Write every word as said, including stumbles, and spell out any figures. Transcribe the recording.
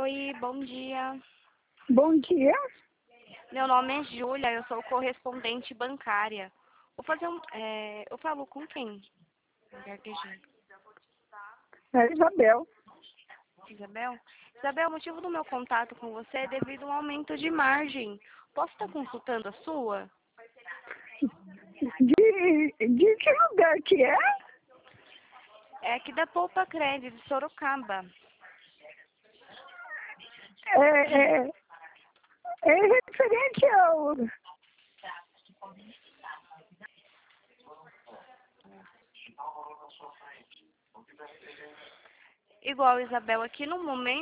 Oi, bom dia. Bom dia. Meu nome é Júlia, eu sou correspondente bancária. Vou fazer um. É, eu falo com quem? Gaguejei. É Isabel. Isabel? Isabel, o motivo do meu contato com você é devido a um aumento de margem. Posso estar consultando a sua? De, de que lugar que é? É aqui da Poupa Crédito, de Sorocaba. É, é, é referente ao... Igual, Isabel, aqui no momento.